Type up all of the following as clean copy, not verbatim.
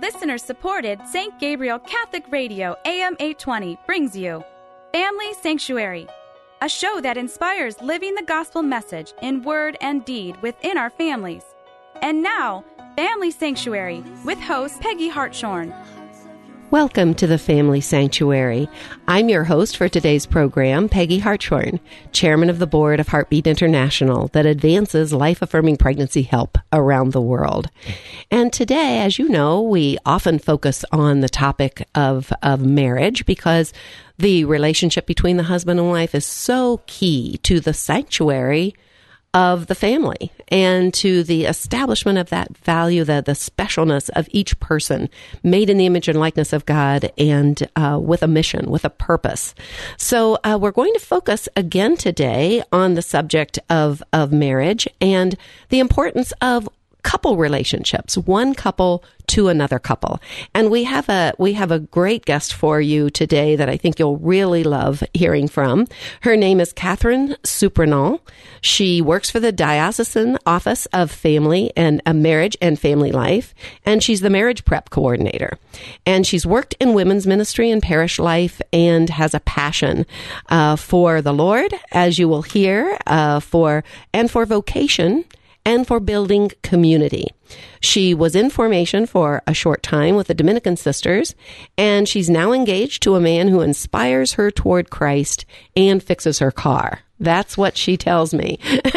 Listener-supported St. Gabriel Catholic Radio AM 820 brings you Family Sanctuary, a show that inspires living the gospel message in word and deed within our families. And now, Family Sanctuary with host Peggy Hartshorn. Welcome to the Family Sanctuary. I'm your host for today's program, Peggy Hartshorn, chairman of the board of Heartbeat International that advances life-affirming pregnancy help around the world. And today, as you know, we often focus on the topic of marriage because the relationship between the husband and wife is so key to the sanctuary of the family and to the establishment of that value, the specialness of each person made in the image and likeness of God and with a mission, with a purpose. So we're going to focus again today on the subject of marriage and the importance of couple relationships, one couple to another couple. And we have a great guest for you today that I think you'll really love hearing from. Her name is Catherine Supranal. She works for the Diocesan Office of Family and Marriage and Family Life, and she's the marriage prep coordinator. And she's worked in women's ministry and parish life and has a passion for the Lord, as you will hear, for vocation and for building community. She was in formation for a short time with the Dominican Sisters, and she's now engaged to a man who inspires her toward Christ and fixes her car. That's what she tells me.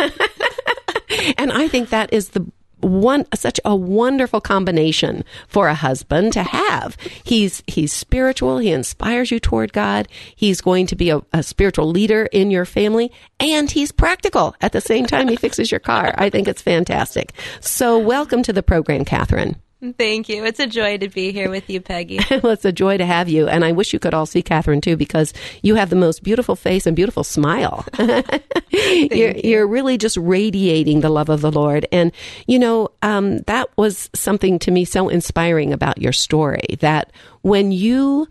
And I think that is such a wonderful combination for a husband to have. He's spiritual. He inspires you toward God. He's going to be a spiritual leader in your family, and he's practical at the same time he fixes your car. I think it's fantastic. So welcome to the program, Catherine. Thank you. It's a joy to be here with you, Peggy. Well, it's a joy to have you. And I wish you could all see Catherine, too, because you have the most beautiful face and beautiful smile. You're really just radiating the love of the Lord. And, you know, that was something to me so inspiring about your story, that when you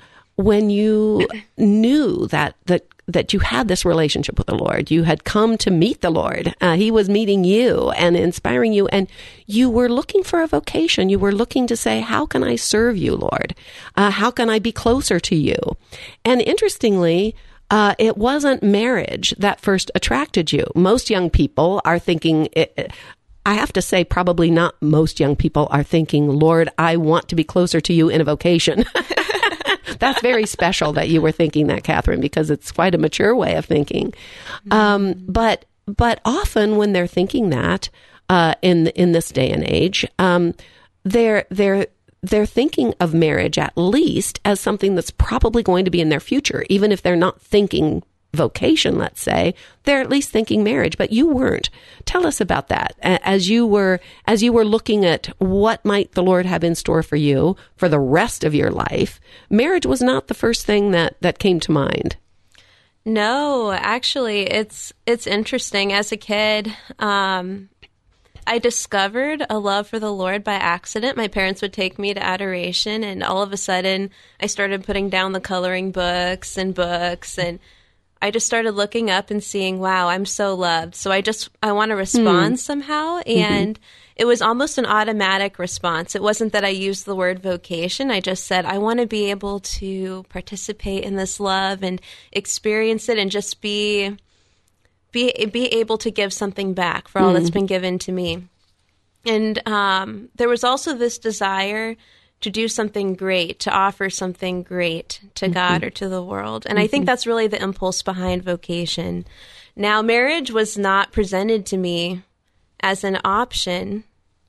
knew that you had this relationship with the Lord, you had come to meet the Lord. He was meeting you and inspiring you, and you were looking for a vocation. You were looking to say, how can I serve you, Lord? How can I be closer to you? And interestingly, it wasn't marriage that first attracted you. Most young people are thinking, I have to say, probably not most young people are thinking, Lord, I want to be closer to you in a vocation. That's very special that you were thinking that, Catherine, because it's quite a mature way of thinking. But often when they're thinking that in this day and age, they're thinking of marriage at least as something that's probably going to be in their future, even if they're not thinking vocation, let's say, they're at least thinking marriage, but you weren't. Tell us about that. As you were looking at what might the Lord have in store for you for the rest of your life, marriage was not the first thing that came to mind. No, actually, it's interesting. As a kid, I discovered a love for the Lord by accident. My parents would take me to adoration, and all of a sudden, I started putting down the coloring books, and I just started looking up and seeing, wow, I'm so loved. So I want to respond somehow. And it was almost an automatic response. It wasn't that I used the word vocation. I just said, I want to be able to participate in this love and experience it and just be able to give something back for all that's been given to me. And there was also this desire to do something great, to offer something great to God or to the world. And I think that's really the impulse behind vocation. Now, marriage was not presented to me as an option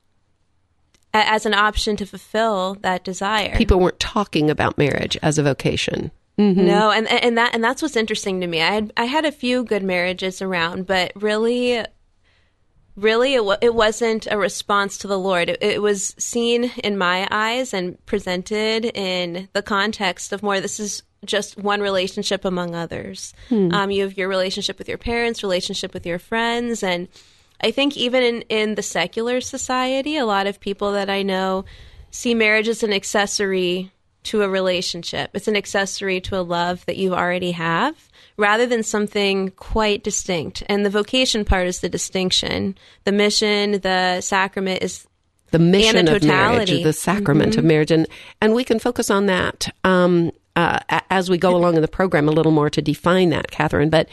to fulfill that desire. People weren't talking about marriage as a vocation. No, and that's what's interesting to me. I had a few good marriages around, but really it wasn't a response to the Lord. It was seen in my eyes and presented in the context of more, this is just one relationship among others. You have your relationship with your parents, relationship with your friends, and I think even in the secular society, a lot of people that I know see marriage as an accessory to a relationship. It's an accessory to a love that you already have, rather than something quite distinct. And the vocation part is the distinction. The mission, the sacrament is The mission and the of marriage, the sacrament of marriage. And we can focus on that as we go along in the program a little more to define that, Catherine. But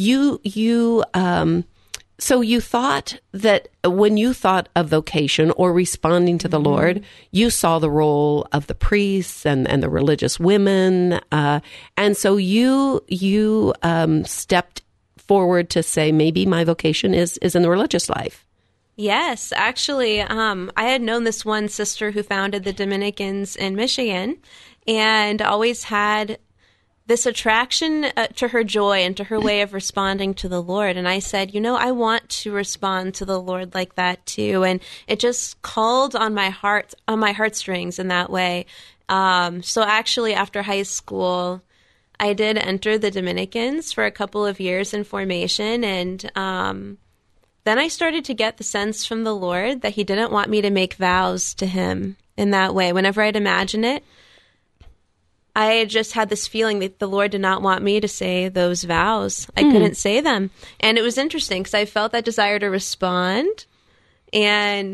so you thought that when you thought of vocation or responding to the Lord, you saw the role of the priests and the religious women. And so you stepped forward to say, maybe my vocation is in the religious life. Yes, actually, I had known this one sister who founded the Dominicans in Michigan and always had this attraction to her joy and to her way of responding to the Lord. And I said, I want to respond to the Lord like that too. And it just called on my heartstrings in that way. So actually, after high school, I did enter the Dominicans for a couple of years in formation. And then I started to get the sense from the Lord that he didn't want me to make vows to him in that way. Whenever I'd imagine it, I just had this feeling that the Lord did not want me to say those vows. I couldn't say them. And it was interesting because I felt that desire to respond. And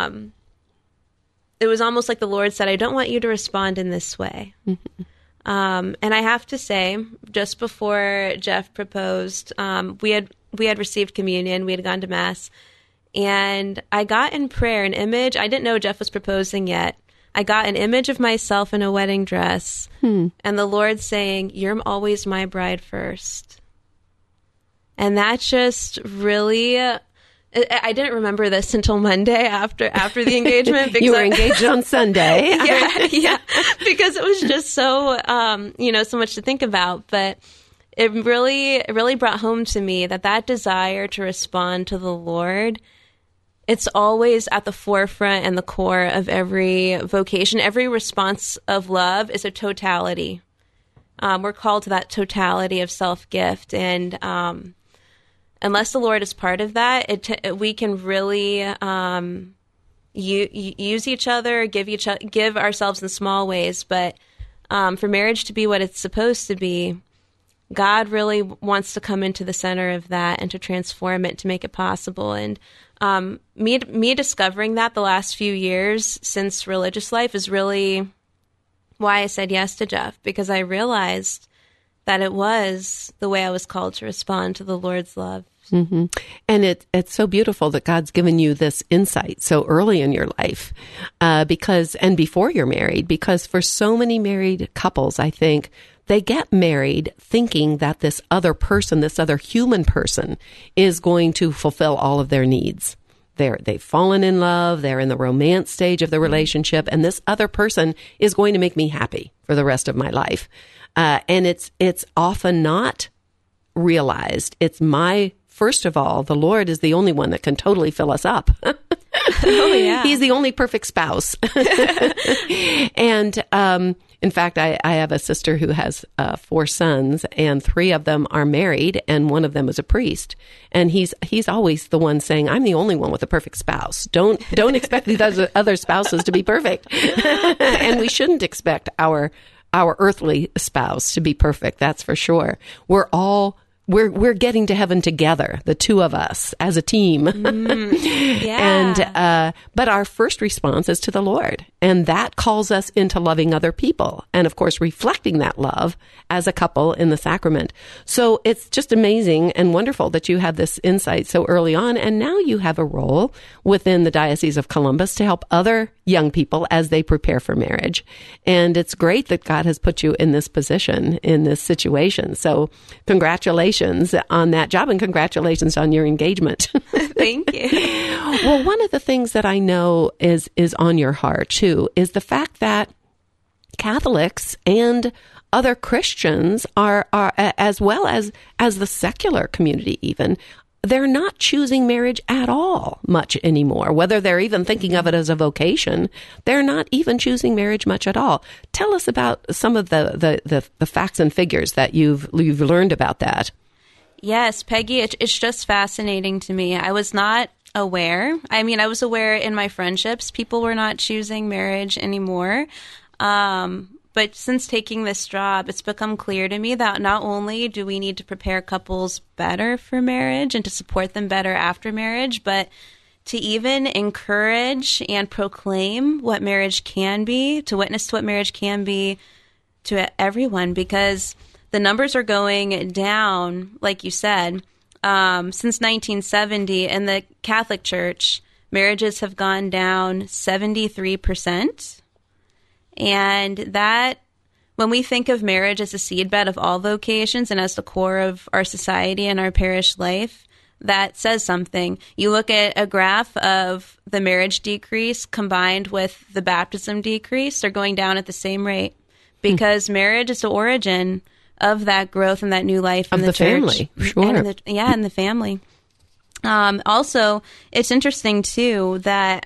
it was almost like the Lord said, I don't want you to respond in this way. And I have to say, just before Jeff proposed, we had received communion. We had gone to Mass. And I got in prayer an image. I didn't know Jeff was proposing yet. I got an image of myself in a wedding dress and the Lord saying, you're always my bride first. And that just really, I didn't remember this until Monday after the engagement. You were engaged on Sunday. yeah, because it was just so, so much to think about. But it really brought home to me that desire to respond to the Lord, it's always at the forefront and the core of every vocation. Every response of love is a totality. We're called to that totality of self-gift. And unless the Lord is part of that, we can really use each other, give ourselves in small ways. But for marriage to be what it's supposed to be, God really wants to come into the center of that and to transform it, to make it possible. And me discovering that the last few years since religious life is really why I said yes to Jeff, because I realized that it was the way I was called to respond to the Lord's love. Mm-hmm. And it's so beautiful that God's given you this insight so early in your life, and before you're married, because for so many married couples, I think they get married thinking that this other person, this other human person, is going to fulfill all of their needs. They've fallen in love, they're in the romance stage of the relationship, and this other person is going to make me happy for the rest of my life. And it's often not realized. First of all, the Lord is the only one that can totally fill us up. Oh, yeah. He's the only perfect spouse. And in fact, I have a sister who has 4 sons, and 3 of them are married, and one of them is a priest. And he's always the one saying, "I'm the only one with a perfect spouse. Don't expect these other spouses to be perfect." And we shouldn't expect our earthly spouse to be perfect. That's for sure. We're getting to heaven together, the two of us as a team. Yeah. But our first response is to the Lord, and that calls us into loving other people, and of course reflecting that love as a couple in the sacrament. So it's just amazing and wonderful that you have this insight so early on, and now you have a role within the Diocese of Columbus to help other young people as they prepare for marriage. And it's great that God has put you in this position, in this situation. So congratulations on that job, and congratulations on your engagement. Thank you. Well, one of the things that I know is on your heart too is the fact that Catholics and other Christians are as well as the secular community even, they're not choosing marriage at all much anymore. Whether they're even thinking of it as a vocation, they're not even choosing marriage much at all. Tell us about some of the facts and figures that you've learned about that. Yes, Peggy, it's just fascinating to me. I was not aware. I mean, I was aware in my friendships, people were not choosing marriage anymore. But since taking this job, it's become clear to me that not only do we need to prepare couples better for marriage and to support them better after marriage, but to even encourage and proclaim what marriage can be, to witness to what marriage can be to everyone, because the numbers are going down, like you said. Since 1970 in the Catholic Church, marriages have gone down 73%. And that, when we think of marriage as a seedbed of all vocations and as the core of our society and our parish life, that says something. You look at a graph of the marriage decrease combined with the baptism decrease, they're going down at the same rate, because marriage is the origin of that growth and that new life in the church. Family, sure. And the family. Also, it's interesting too that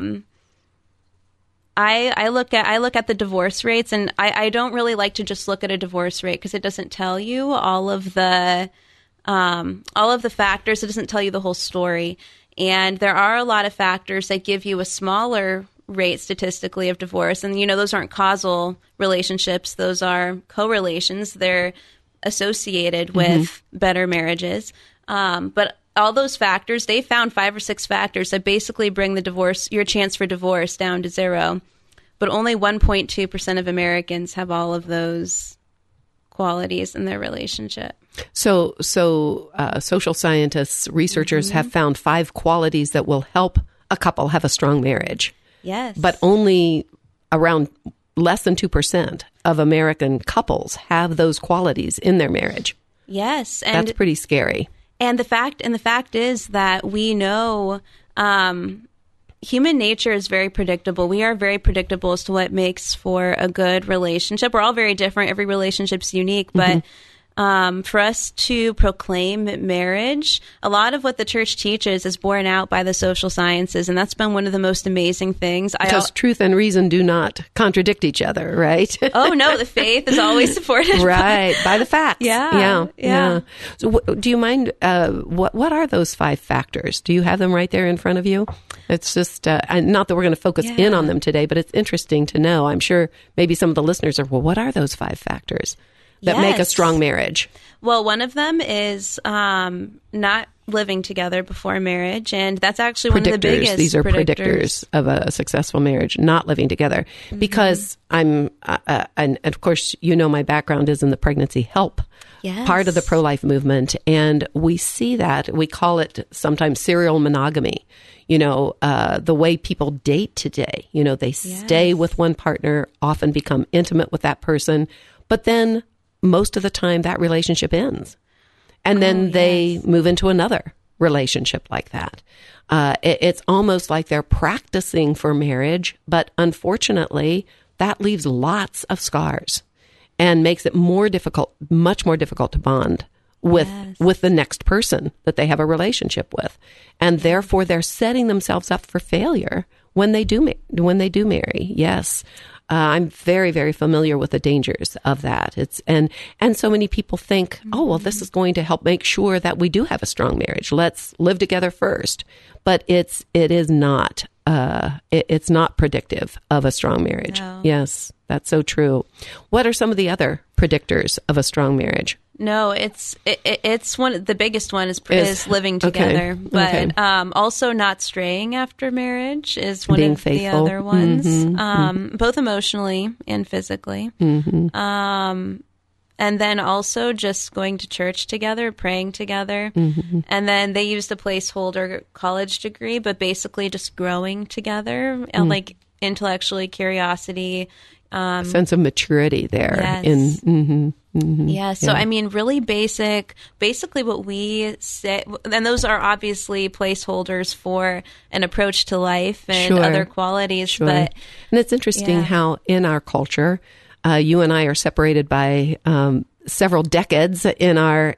I look at the divorce rates, and I don't really like to just look at a divorce rate because it doesn't tell you all of the factors. It doesn't tell you the whole story. And there are a lot of factors that give you a smaller rate statistically of divorce. And, those aren't causal relationships. Those are correlations. They're associated with better marriages. But all those factors, they found 5 or 6 factors that basically bring your chance for divorce down to 0. But only 1.2% of Americans have all of those qualities in their relationship. So social scientists, researchers have found 5 qualities that will help a couple have a strong marriage. Yes. But only around less than 2% of American couples have those qualities in their marriage. Yes. And that's pretty scary. And the fact is that we know human nature is very predictable. We are very predictable as to what makes for a good relationship. We're all very different. Every relationship's unique, but for us to proclaim marriage, a lot of what the church teaches is borne out by the social sciences, and that's been one of the most amazing things. Because truth and reason do not contradict each other, right? Oh, no, the faith is always supported. Right, by the facts. Yeah. So do you mind, what are those 5 factors? Do you have them right there in front of you? It's just, not that we're going to focus in on them today, but it's interesting to know. I'm sure maybe some of the listeners are, well, what are those 5 factors that make a strong marriage? Well, one of them is not living together before marriage, and that's actually one of the biggest. These are predictors of a successful marriage, not living together. Because and of course, my background is in the pregnancy help part of the pro-life movement, and we see that. We call it sometimes serial monogamy. The way people date today, they stay with one partner, often become intimate with that person, but then most of the time that relationship ends. And then they move into another relationship like that. It's almost like they're practicing for marriage, but unfortunately, that leaves lots of scars and makes it much more difficult to bond with the next person that they have a relationship with. And therefore, they're setting themselves up for failure when they do marry. Yes. I'm very, very familiar with the dangers of that. And so many people think, oh, well, this is going to help make sure that we do have a strong marriage. Let's live together first. But it is not. It's not predictive of a strong marriage. No. Yes, that's so true. What are some of the other predictors of a strong marriage? No, it's the biggest one is living together, but also not straying after marriage is one Being of faithful. the other ones, both emotionally and physically. And then also just going to church together, praying together. And then they use the placeholder college degree, but basically just growing together, and like intellectually, curiosity. Sense of maturity there. Yes. So, I mean, really basically what we say, and those are obviously placeholders for an approach to life and other qualities. Sure. But and it's interesting how in our culture, you and I are separated by several decades in our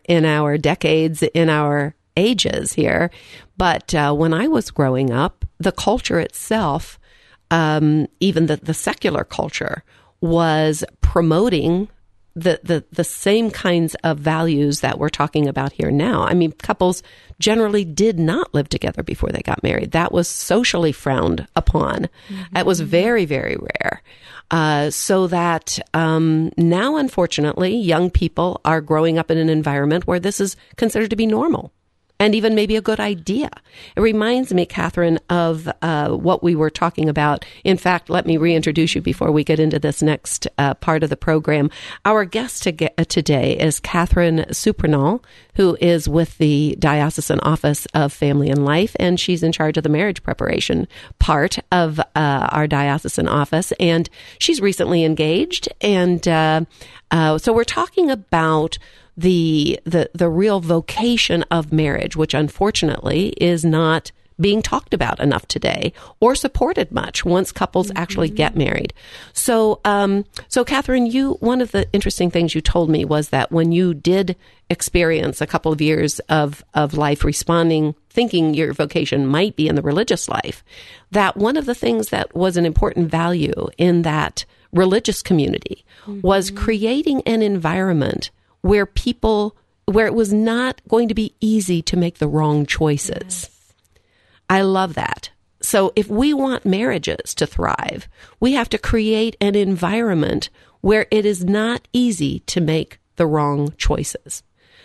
ages here. But when I was growing up, the culture itself, even the secular culture, was promoting the same kinds of values that we're talking about here now. I mean, couples generally did not live together before they got married. That was socially frowned upon. It was very, very rare. So that now, unfortunately, young people are growing up in an environment where this is considered to be normal. and even maybe a good idea. It reminds me, Catherine, of what we were talking about. In fact, let me reintroduce you before we get into this next part of the program. Our guest today is Catherine Supranal, who is with the Diocesan Office of Family and Life, and she's in charge of the marriage preparation part of our diocesan office. And she's recently engaged, and so we're talking about the real vocation of marriage, which unfortunately is not being talked about enough today or supported much once couples actually get married. So, Catherine, one of the interesting things you told me was that when you did experience a couple of years of life thinking your vocation might be in the religious life, that one of the things that was an important value in that religious community was creating an environment where it was not going to be easy to make the wrong choices. Yes. I love that. So if we want marriages to thrive, we have to create an environment where it is not easy to make the wrong choices.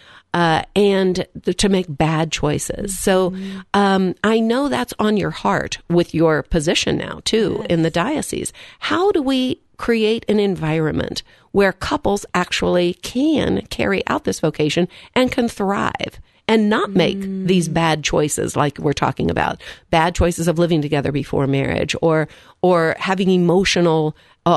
And to make bad choices. So I know that's on your heart with your position now, too, in the diocese. How do we create an environment where couples actually can carry out this vocation and can thrive and not make these bad choices like we're talking about, bad choices of living together before marriage or having emotional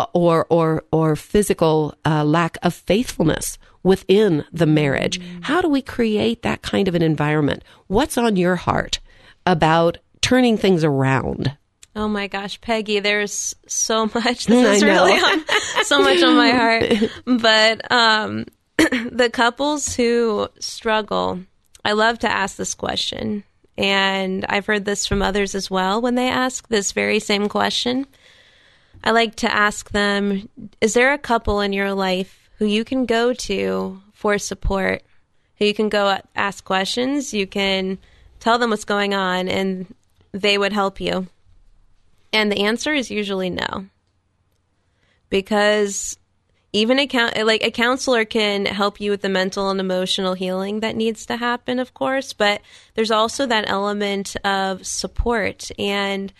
or physical lack of faithfulness within the marriage? How do we create that kind of an environment? What's on your heart about turning things around? Oh my gosh, Peggy, there's so much. This is really so much on my heart. But the couples who struggle, I love to ask this question. And I've heard this from others as well when they ask this very same question. I like to ask them, is there a couple in your life who you can go to for support, who you can go ask questions, you can tell them what's going on, and they would help you? And the answer is usually no. Because even a counselor can help you with the mental and emotional healing that needs to happen, of course, but there's also that element of support. And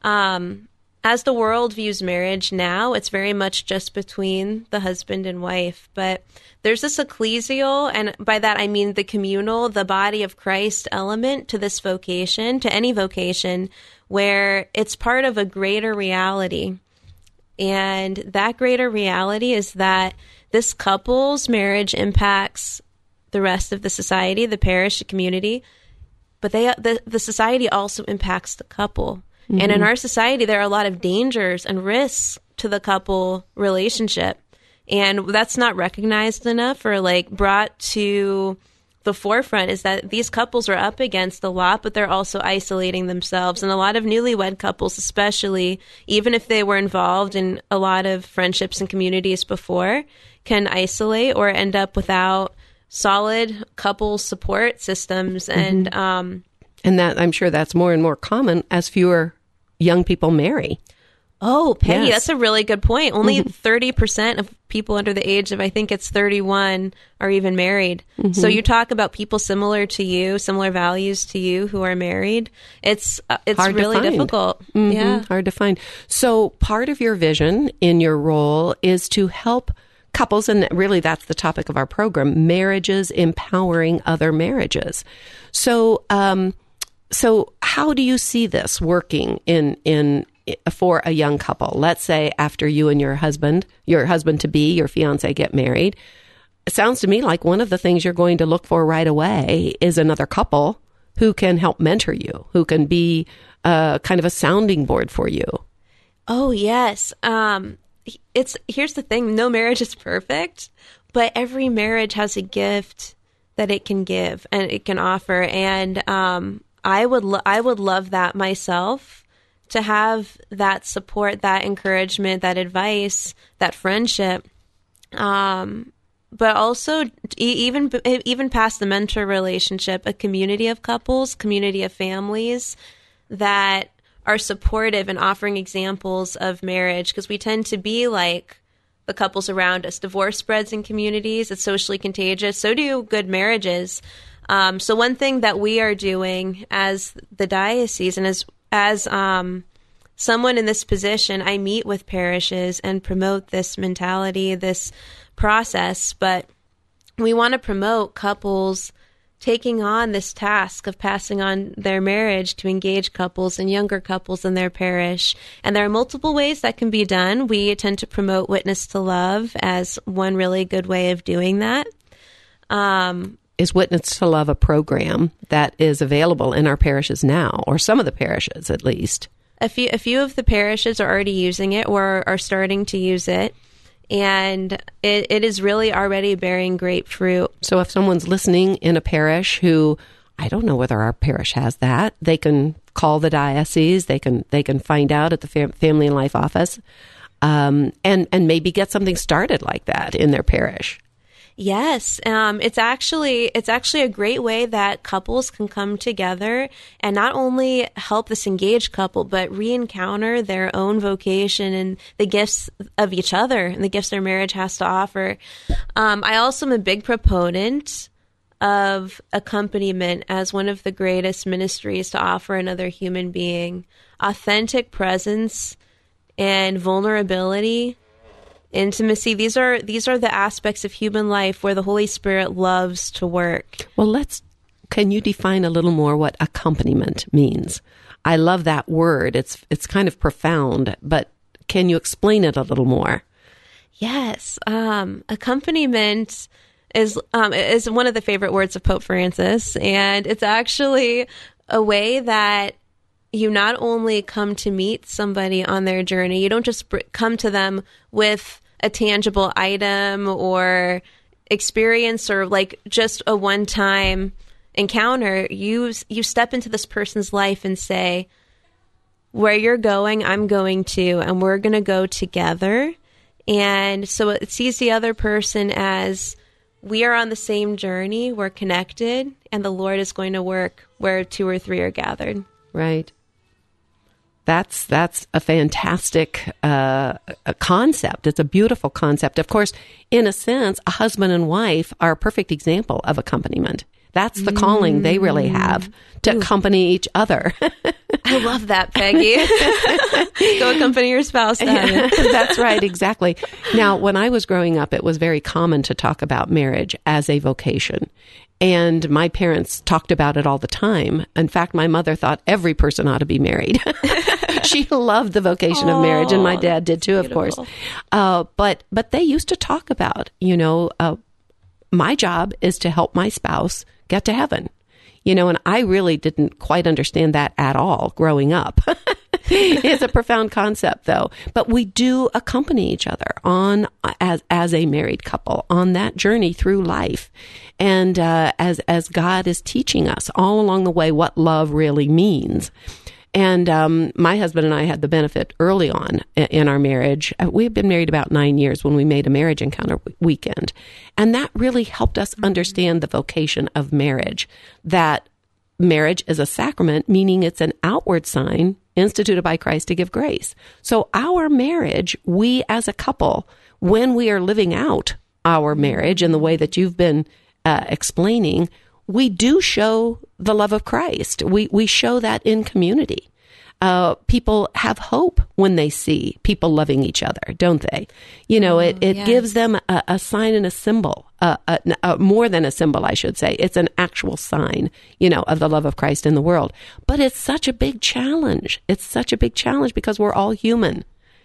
as the world views marriage now, it's very much just between the husband and wife. But there's this ecclesial, and by that I mean the communal, the body of Christ element to this vocation, to any vocation, where it's part of a greater reality. And that greater reality is that this couple's marriage impacts the rest of the society, the parish, the community, but the society also impacts the couple. And in our society, there are a lot of dangers and risks to the couple relationship. And that's not recognized enough or brought to the forefront, is that these couples are up against a lot, but they're also isolating themselves. And a lot of newlywed couples, especially, even if they were involved in a lot of friendships and communities before, can isolate or end up without solid couple support systems. And that, I'm sure that's more and more common as fewer young people marry. Oh, Peggy, That's a really good point. Only 30% of people under the age of, I think it's 31, are even married. So you talk about people similar to you, similar values to you who are married. It's really difficult. Yeah. Hard to find. So part of your vision in your role is to help couples, and really that's the topic of our program, marriages empowering other marriages. So, so how do you see this working in for a young couple? Let's say after you and your husband to be, your fiance, get married. It sounds to me like one of the things you're going to look for right away is another couple who can help mentor you, who can be kind of a sounding board for you. Oh, yes. Here's the thing. No marriage is perfect, but every marriage has a gift that it can give and it can offer. And I would love that myself, to have that support, that encouragement, that advice, that friendship. But also even past the mentor relationship, a community of couples, community of families that are supportive and offering examples of marriage, because we tend to be like the couples around us. Divorce spreads in communities. It's socially contagious. So do good marriages. So one thing that we are doing as the diocese and as someone in this position, I meet with parishes and promote this mentality, this process, but we want to promote couples taking on this task of passing on their marriage to engaged couples and younger couples in their parish. And there are multiple ways that can be done. We tend to promote Witness to Love as one really good way of doing that. Is Witness to Love a program that is available in our parishes now, or some of the parishes at least? A few of the parishes are already using it or are starting to use it. And it is really already bearing great fruit. So if someone's listening in a parish who, I don't know whether our parish has that, they can call the diocese, they can find out at the Family and Life office, and maybe get something started like that in their parish. Yes, it's actually a great way that couples can come together and not only help this engaged couple, but re-encounter their own vocation and the gifts of each other and the gifts their marriage has to offer. I also am a big proponent of accompaniment as one of the greatest ministries to offer another human being. Authentic presence and vulnerability, intimacy, these are the aspects of human life where the Holy Spirit loves to work. Well, can you define a little more what accompaniment means? I love that word. It's kind of profound, but can you explain it a little more? Yes. Accompaniment is one of the favorite words of Pope Francis, and it's actually a way that you not only come to meet somebody on their journey, you don't just come to them with a tangible item or experience or like just a one-time encounter. You step into this person's life and say, where you're going, I'm going to, and we're going to go together. And so it sees the other person as we are on the same journey, we're connected, and the Lord is going to work where 2 or 3 are gathered. Right. That's a fantastic concept. It's a beautiful concept. Of course, in a sense, a husband and wife are a perfect example of accompaniment. That's the calling they really have, to accompany each other. I love that, Peggy. Go accompany your spouse to heaven. That's right, exactly. Now, when I was growing up, it was very common to talk about marriage as a vocation. And my parents talked about it all the time. In fact, my mother thought every person ought to be married. She loved the vocation of marriage, and my dad did too, of course. But they used to talk about, my job is to help my spouse get to heaven. And I really didn't quite understand that at all growing up. It's a profound concept, though. But we do accompany each other on as a married couple on that journey through life, and as God is teaching us all along the way what love really means. And my husband and I had the benefit early on in our marriage. We had been married about 9 years when we made a marriage encounter weekend. And that really helped us understand the vocation of marriage, that marriage is a sacrament, meaning it's an outward sign instituted by Christ to give grace. So our marriage, we as a couple, when we are living out our marriage in the way that you've been explaining, we do show the love of Christ. We show that in community. People have hope when they see people loving each other, don't they? It yes. gives them a sign and a symbol, more than a symbol, I should say. It's an actual sign, of the love of Christ in the world. But it's such a big challenge. It's such a big challenge because we're all human,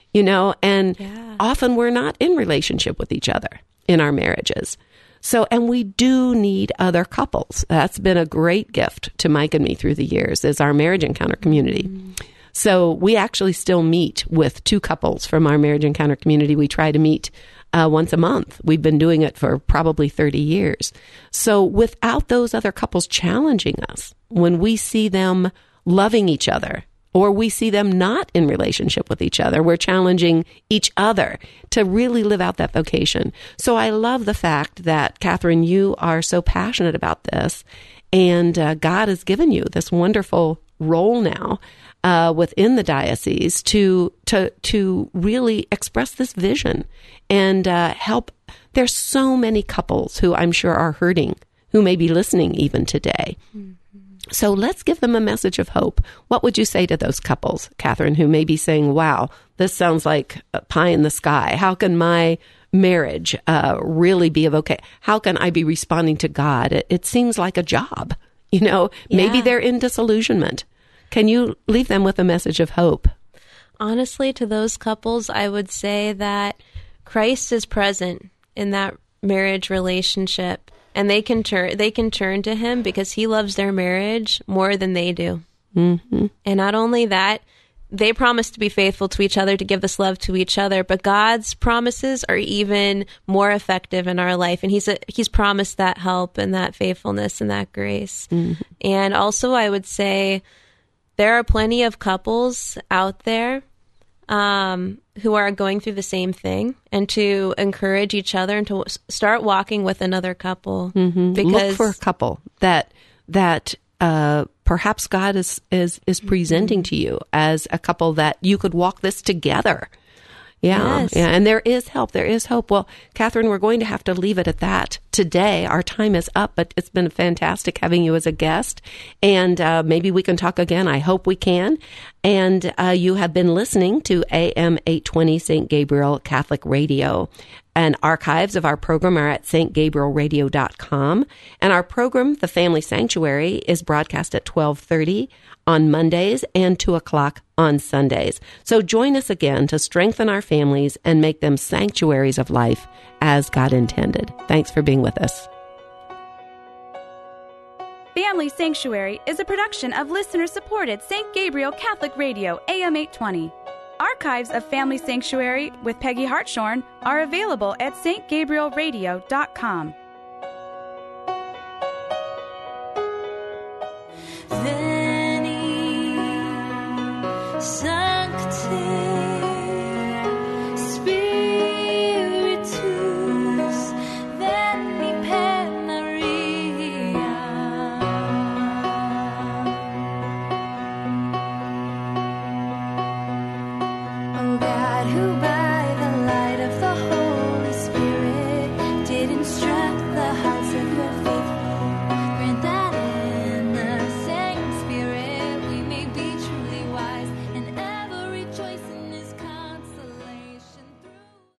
and often we're not in relationship with each other in our marriages. So, and we do need other couples. That's been a great gift to Mike and me through the years, is our marriage encounter community. So we actually still meet with 2 couples from our marriage encounter community. We try to meet once a month. We've been doing it for probably 30 years. So without those other couples challenging us, when we see them loving each other, or we see them not in relationship with each other, we're challenging each other to really live out that vocation. So I love the fact that, Catherine, you are so passionate about this, and God has given you this wonderful role now within the diocese to really express this vision and help. There's so many couples who I'm sure are hurting who may be listening even today. So let's give them a message of hope. What would you say to those couples, Catherine, who may be saying, wow, this sounds like a pie in the sky. How can my marriage really be okay? How can I be responding to God? It seems like a job. Maybe they're in disillusionment. Can you leave them with a message of hope? Honestly, to those couples, I would say that Christ is present in that marriage relationship, and they can turn to him because he loves their marriage more than they do. Mm-hmm. And not only that, they promise to be faithful to each other, to give this love to each other, but God's promises are even more effective in our life. And he's promised that help and that faithfulness and that grace. Mm-hmm. And also, I would say there are plenty of couples out there who are going through the same thing, and to encourage each other and to start walking with another couple. Mm-hmm. Because look for a couple that perhaps God is presenting to you as a couple that you could walk this together. Yeah. Yes. Yeah. And there is help. There is hope. Well, Catherine, we're going to have to leave it at that today. Our time is up, but it's been fantastic having you as a guest. And maybe we can talk again. I hope we can. And you have been listening to AM 820 St. Gabriel Catholic Radio. And archives of our program are at stgabrielradio.com. And our program, The Family Sanctuary, is broadcast at 12:30 on Mondays and 2 o'clock on Sundays. So join us again to strengthen our families and make them sanctuaries of life as God intended. Thanks for being with us. Family Sanctuary is a production of listener-supported St. Gabriel Catholic Radio, AM 820. Archives of Family Sanctuary with Peggy Hartshorn are available at stgabrielradio.com.